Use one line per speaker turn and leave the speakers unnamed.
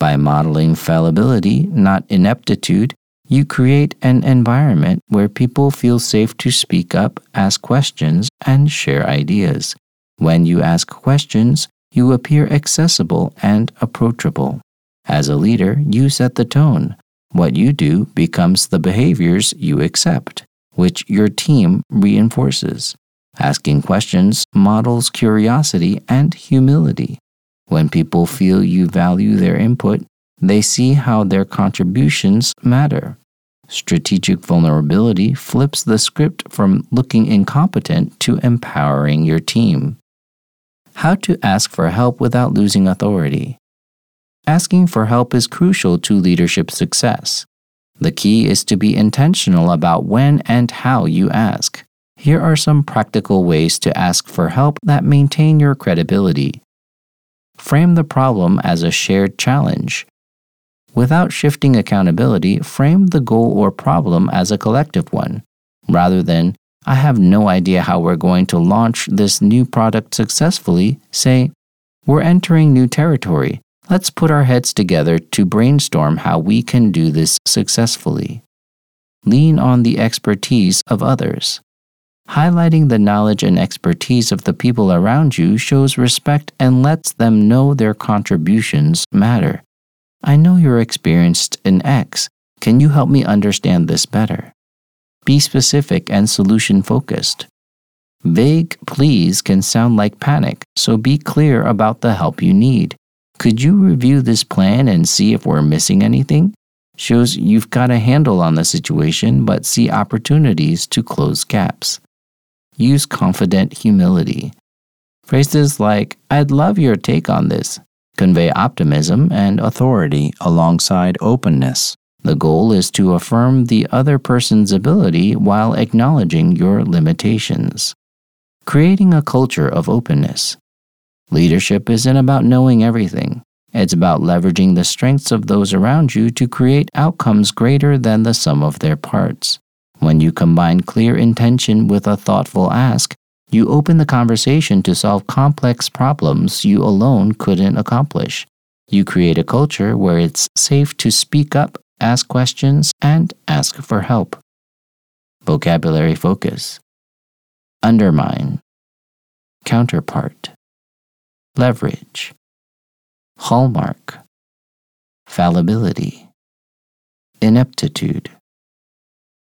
By modeling fallibility, not ineptitude, you create an environment where people feel safe to speak up, ask questions, and share ideas. When you ask questions, you appear accessible and approachable. As a leader, you set the tone. What you do becomes the behaviors you accept, which your team reinforces. Asking questions models curiosity and humility. When people feel you value their input, they see how their contributions matter. Strategic vulnerability flips the script from looking incompetent to empowering your team. How to ask for help without losing authority. Asking for help is crucial to leadership success. The key is to be intentional about when and how you ask. Here are some practical ways to ask for help that maintain your credibility. Frame the problem as a shared challenge. Without shifting accountability, frame the goal or problem as a collective one. Rather than, I have no idea how we're going to launch this new product successfully, say, we're entering new territory. Let's put our heads together to brainstorm how we can do this successfully. Lean on the expertise of others. Highlighting the knowledge and expertise of the people around you shows respect and lets them know their contributions matter. I know you're experienced in X. Can you help me understand this better? Be specific and solution-focused. Vague pleas can sound like panic, so be clear about the help you need. Could you review this plan and see if we're missing anything? Shows you've got a handle on the situation but see opportunities to close gaps. Use confident humility. Phrases like, I'd love your take on this, convey optimism and authority alongside openness. The goal is to affirm the other person's ability while acknowledging your limitations. Creating a culture of openness. Leadership isn't about knowing everything. It's about leveraging the strengths of those around you to create outcomes greater than the sum of their parts. When you combine clear intention with a thoughtful ask, you open the conversation to solve complex problems you alone couldn't accomplish. You create a culture where it's safe to speak up, ask questions, and ask for help. Vocabulary focus. Undermine. Counterpart. Leverage. Hallmark. Fallibility. Ineptitude.